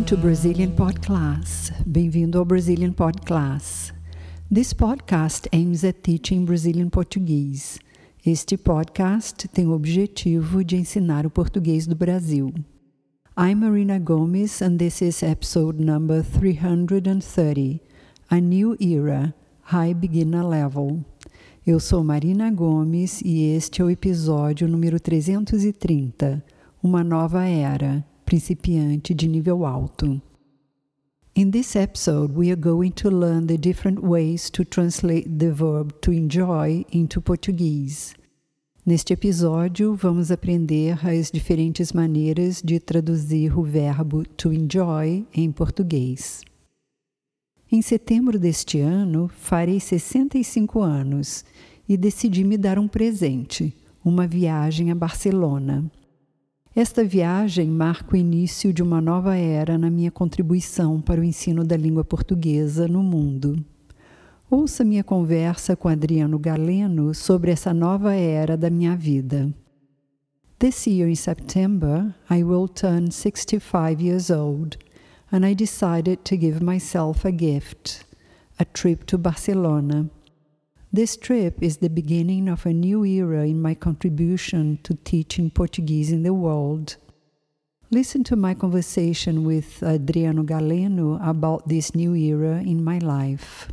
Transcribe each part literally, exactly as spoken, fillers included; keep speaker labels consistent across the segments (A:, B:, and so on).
A: to Brazilian Pod Class. Bem-vindo ao Brazilian Pod Class. This podcast aims at teaching Brazilian Portuguese. Este podcast tem o objetivo de ensinar o português do Brasil. I'm Marina Gomes and this is episode number three hundred thirty, A New Era, High Beginner Level. Eu sou Marina Gomes e este é o episódio número trezentos e trinta, Uma Nova Era, Principiante de Nível Alto. In this episode, we are going to learn the different ways to translate the verb to enjoy into Portuguese. Neste episódio, vamos aprender as diferentes maneiras de traduzir o verbo to enjoy em português. Em setembro deste ano, farei sessenta e cinco anos e decidi me dar um presente, uma viagem a Barcelona. Esta viagem marca o início de uma nova era na minha contribuição para o ensino da língua portuguesa no mundo. Ouça minha conversa com Adriano Galeno sobre essa nova era da minha vida. This year in September, I will turn sixty-five years old, and I decided to give myself a gift, a trip to Barcelona. This trip is the beginning of a new era in my contribution to teaching Portuguese in the world. Listen to my conversation with Adriano Galeno about this new era in my life.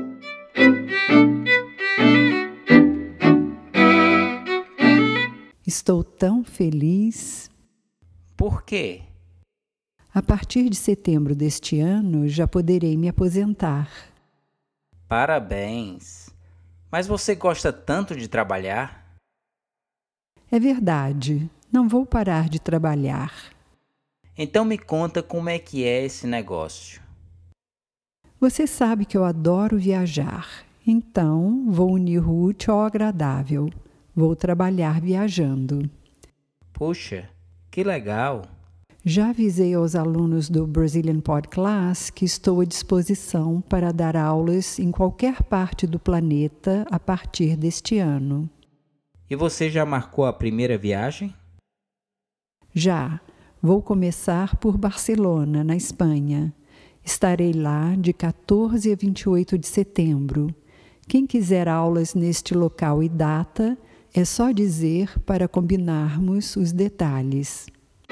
A: Estou tão feliz.
B: Por quê?
A: A partir de setembro deste ano, já poderei me aposentar.
B: Parabéns! Mas você gosta tanto de trabalhar?
A: É verdade, não vou parar de trabalhar.
B: Então me conta como é que é esse negócio.
A: Você sabe que eu adoro viajar, então vou unir o útil ao agradável. Vou trabalhar viajando.
B: Puxa, que legal!
A: Já avisei aos alunos do Brazilian Pod Class que estou à disposição para dar aulas em qualquer parte do planeta a partir deste ano.
B: E você já marcou a primeira viagem?
A: Já. Vou começar por Barcelona, na Espanha. Estarei lá de quatorze a vinte e oito de setembro. Quem quiser aulas neste local e data, é só dizer para combinarmos os detalhes.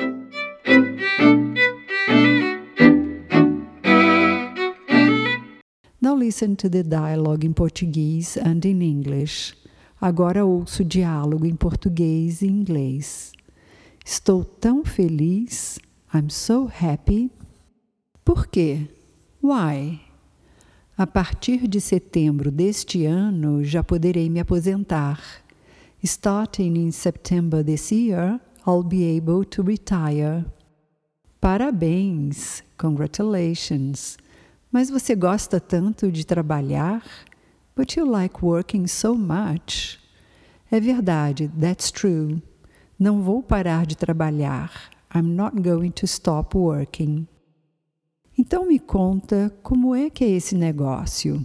A: Now listen to the dialogue in Portuguese and in English. Agora ouço o diálogo em português e inglês. Estou tão feliz. I'm so happy. Por quê? Why? A partir de setembro deste ano, já poderei me aposentar. Starting in September this year, I'll be able to retire. Parabéns! Congratulations! Mas você gosta tanto de trabalhar? But you like working so much. É verdade, that's true. Não vou parar de trabalhar. I'm not going to stop working. Então me conta como é que é esse negócio.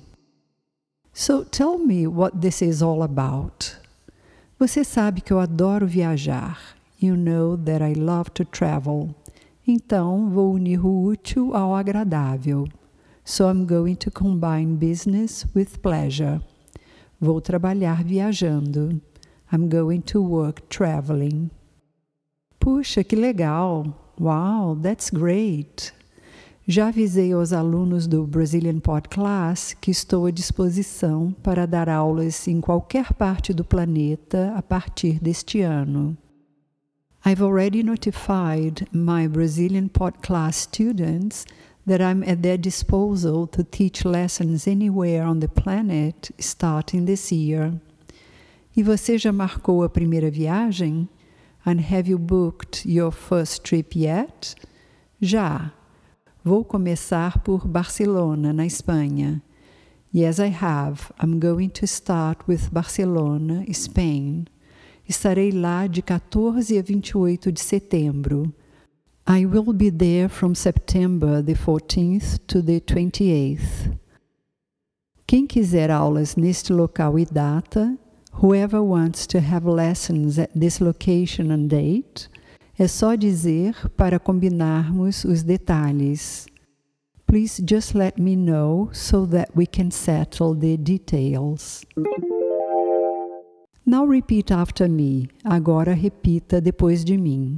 A: So tell me what this is all about. Você sabe que eu adoro viajar. You know that I love to travel. Então, vou unir o útil ao agradável. So I'm going to combine business with pleasure. Vou trabalhar viajando. I'm going to work traveling. Puxa, que legal! Wow, that's great! Já avisei aos alunos do Brazilian Pod Class que estou à disposição para dar aulas em qualquer parte do planeta a partir deste ano. I've already notified my Brazilian Pod Class students that I'm at their disposal to teach lessons anywhere on the planet starting this year. E você já marcou a primeira viagem? And have you booked your first trip yet? Já. Vou começar por Barcelona, na Espanha. Yes, I have. I'm going to start with Barcelona, Spain. Estarei lá de quatorze a vinte e oito de setembro. I will be there from September the fourteenth to the twenty-eighth. Quem quiser aulas neste local e data, whoever wants to have lessons at this location and date, É só dizer para combinarmos os detalhes. Please just let me know so that we can settle the details. Now repeat after me. Agora repita depois de mim.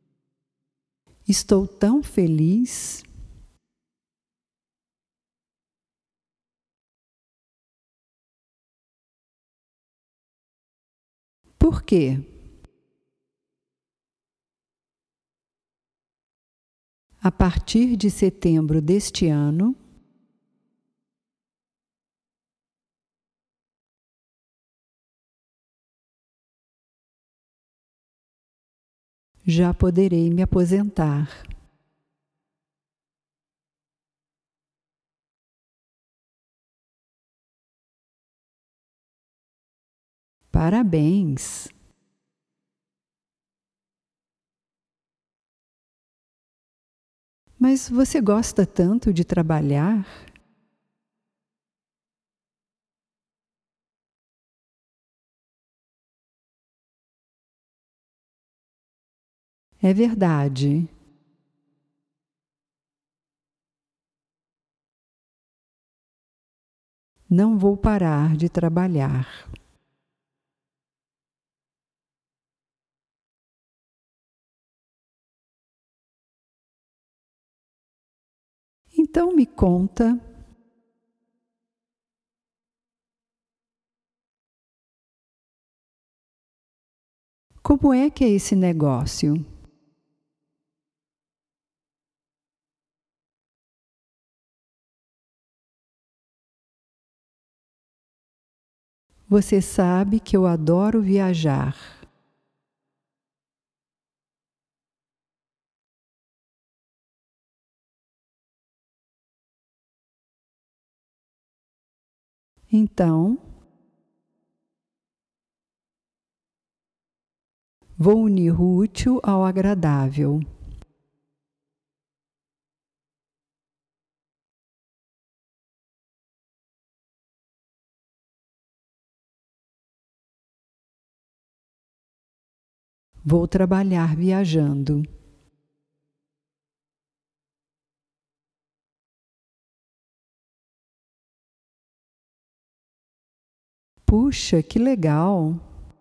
A: Estou tão feliz. Por quê? A partir de setembro deste ano, já poderei me aposentar. Parabéns! Mas você gosta tanto de trabalhar? É verdade. Não vou parar de trabalhar. Então me conta. Como é que é esse negócio? Você sabe que eu adoro viajar. Então, vou unir o útil ao agradável. Vou trabalhar viajando. Puxa, que legal!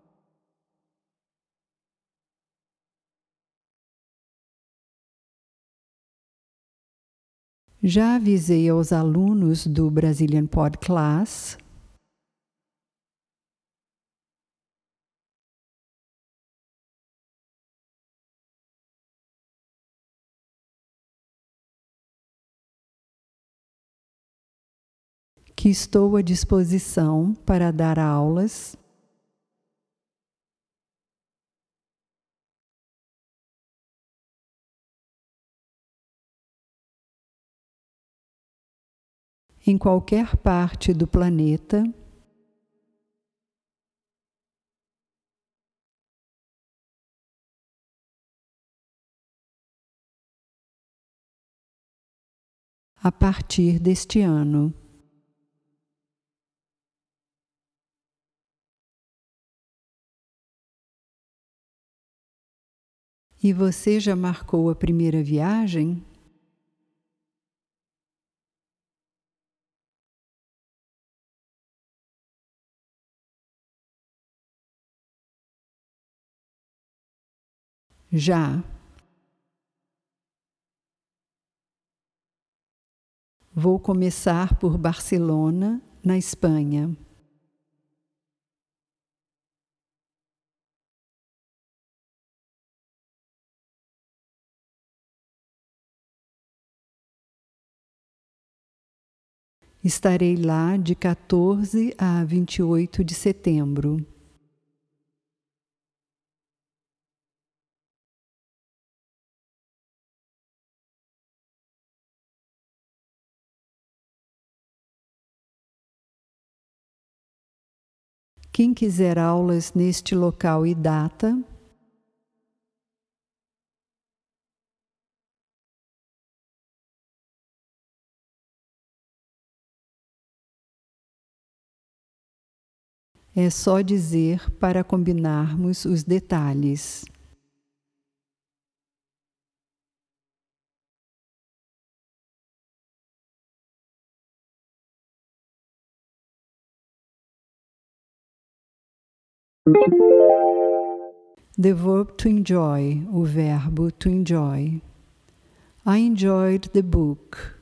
A: Já avisei aos alunos do Brazilian Pod Class que estou à disposição para dar aulas em qualquer parte do planeta a partir deste ano. E você já marcou a primeira viagem? Já. Vou começar por Barcelona, na Espanha. Estarei lá de quatorze a vinte e oito de setembro. Quem quiser aulas neste local e data, é só dizer para combinarmos os detalhes. The verb to enjoy, o verbo to enjoy. I enjoyed the book.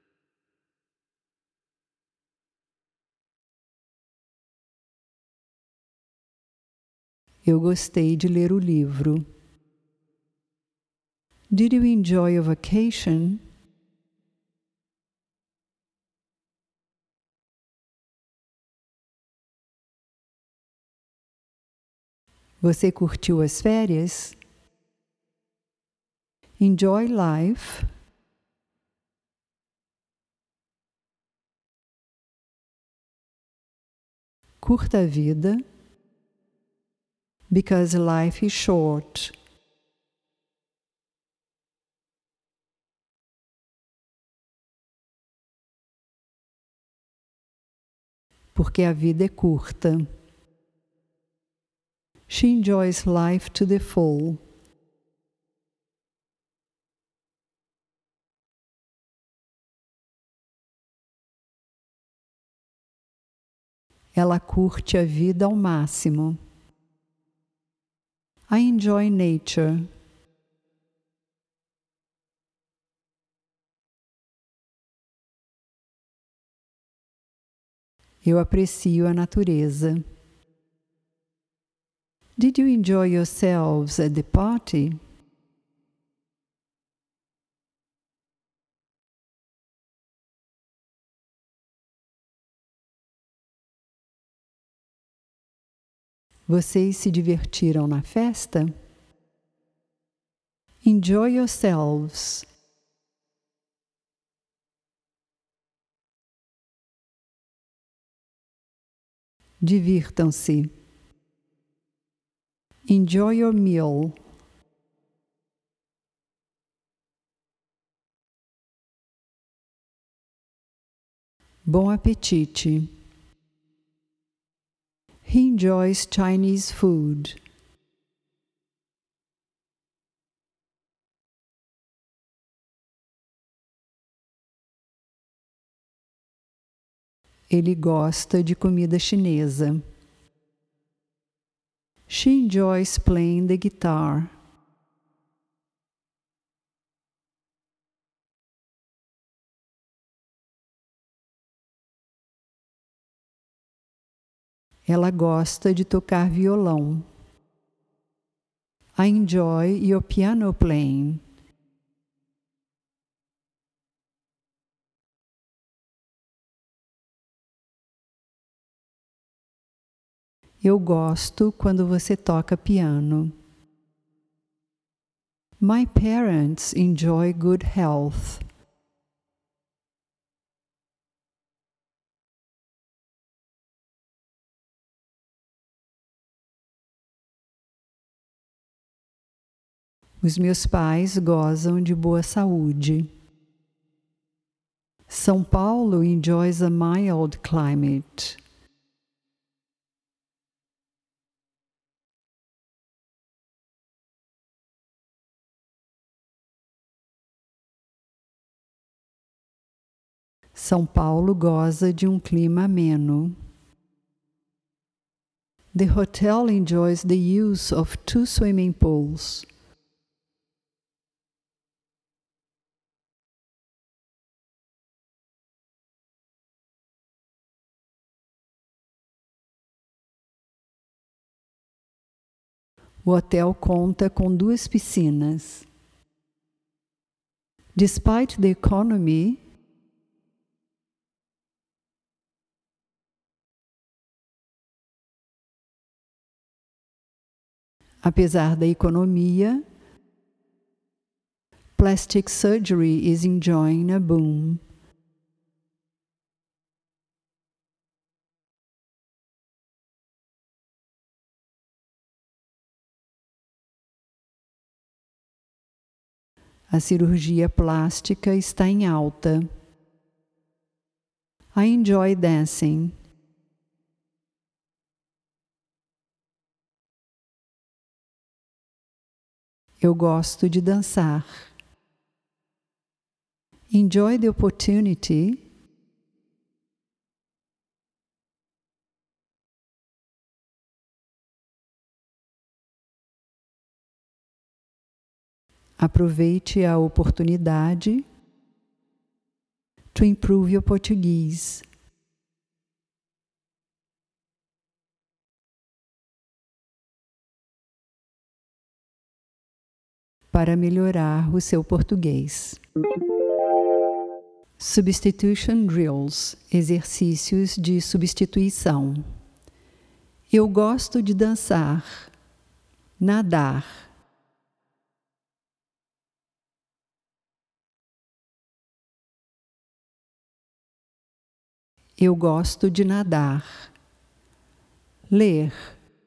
A: Eu gostei de ler o livro. Did you enjoy your vacation? Você curtiu as férias? Enjoy life. Curta a vida. Because life is short. Porque a vida é curta. She enjoys life to the full. Ela curte a vida ao máximo. I enjoy nature. Eu aprecio a natureza. Did you enjoy yourselves at the party? Vocês se divertiram na festa? Enjoy yourselves. Divirtam-se. Enjoy your meal. Bom apetite. He enjoys Chinese food. Ele gosta de comida chinesa. She enjoys playing the guitar. Ela gosta de tocar violão. I enjoy your piano playing. Eu gosto quando você toca piano. My parents enjoy good health. Os meus pais gozam de boa saúde. São Paulo enjoys a mild climate. São Paulo goza de um clima ameno. The hotel enjoys the use of two swimming pools. O hotel conta com duas piscinas. Despite the economy, apesar da economia, plastic surgery is enjoying a boom. A cirurgia plástica está em alta. I enjoy dancing. Eu gosto de dançar. Enjoy the opportunity. Aproveite a oportunidade to improve your Portuguese. Para melhorar o seu português. Substitution drills, exercícios de substituição. Eu gosto de dançar, nadar. Eu gosto de nadar, ler.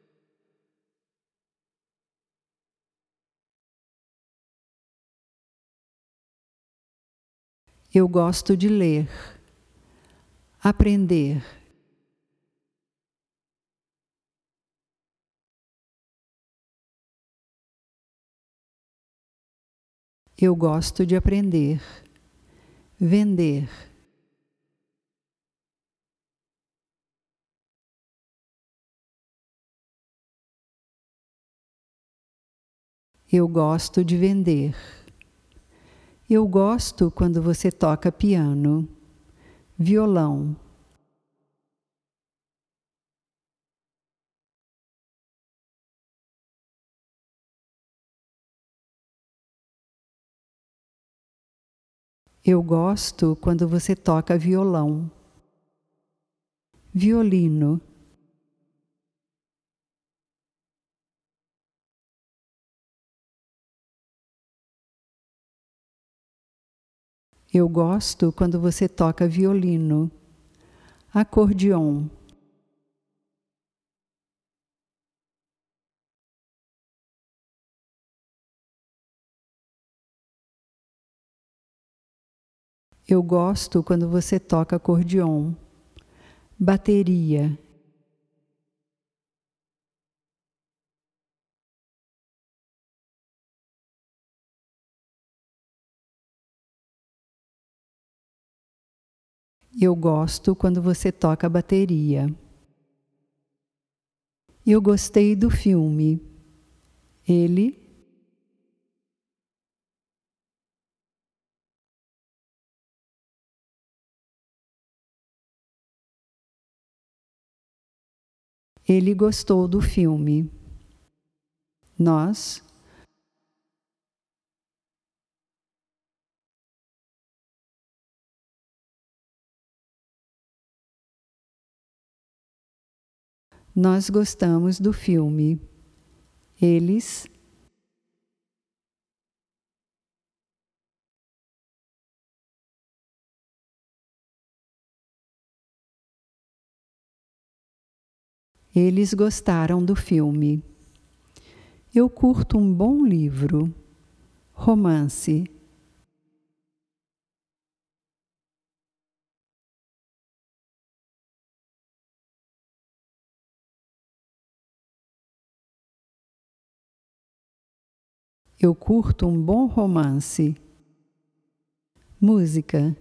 A: Eu gosto de ler, aprender. Eu gosto de aprender, vender. Eu gosto de vender. Eu gosto quando você toca piano, violão. Eu gosto quando você toca violão, violino. Eu gosto quando você toca violino, acordeon. Eu gosto quando você toca acordeon, bateria. Eu gosto quando você toca bateria. Eu gostei do filme. Ele. Ele gostou do filme. Nós. Nós gostamos do filme. Eles. Eles gostaram do filme. Eu curto um bom livro. Romance. Eu curto um bom romance. Música.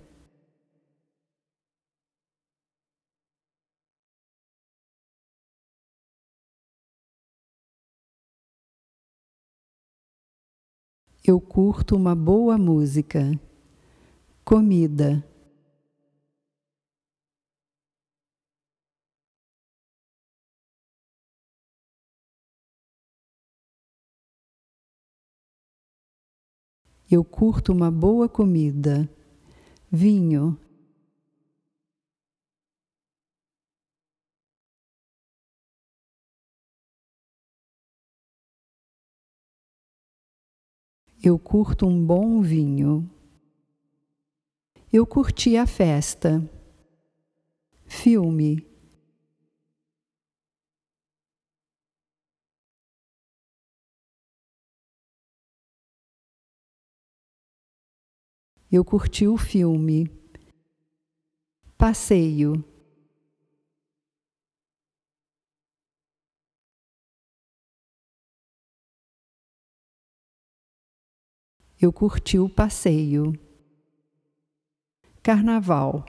A: Eu curto uma boa música. Comida. Eu curto uma boa comida. Vinho. Eu curto um bom vinho. Eu curti a festa. Filme. Eu curti o filme. Passeio. Eu curti o passeio. Carnaval.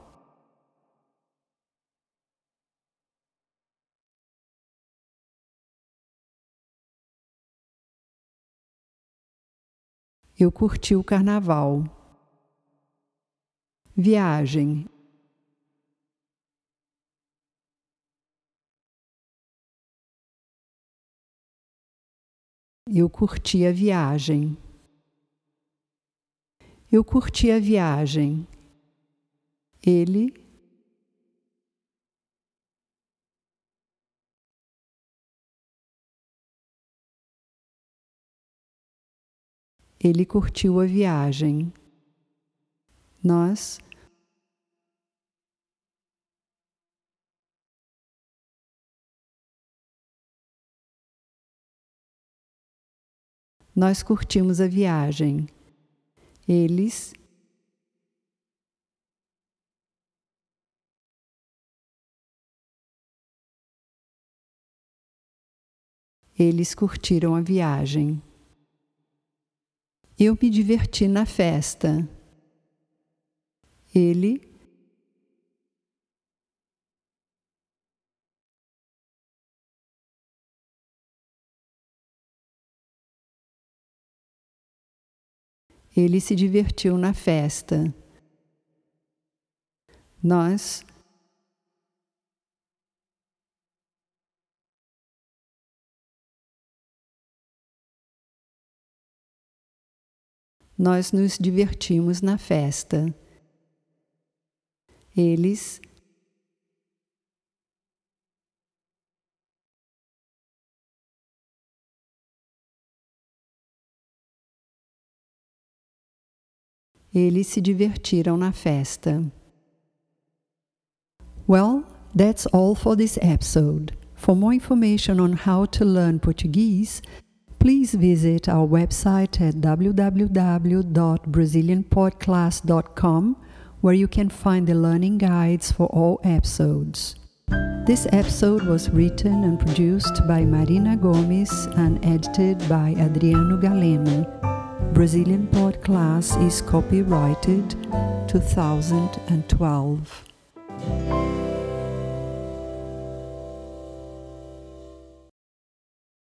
A: Eu curti o carnaval. Viagem. Eu curti a viagem. Eu curti a viagem. Ele. Ele curtiu a viagem. Nós. Nós curtimos a viagem. Eles. Eles curtiram a viagem. Eu me diverti na festa. Ele. Ele se divertiu na festa. Nós. Nós nos divertimos na festa. Eles. Eles se divertiram na festa. Well, that's all for this episode. For more information on how to learn Portuguese, please visit our website at w w w dot brazilian podcast dot com, where you can find the learning guides for all episodes. This episode was written and produced by Marina Gomes and edited by Adriano Galeno. Brazilian Podcast is copyrighted two thousand twelve.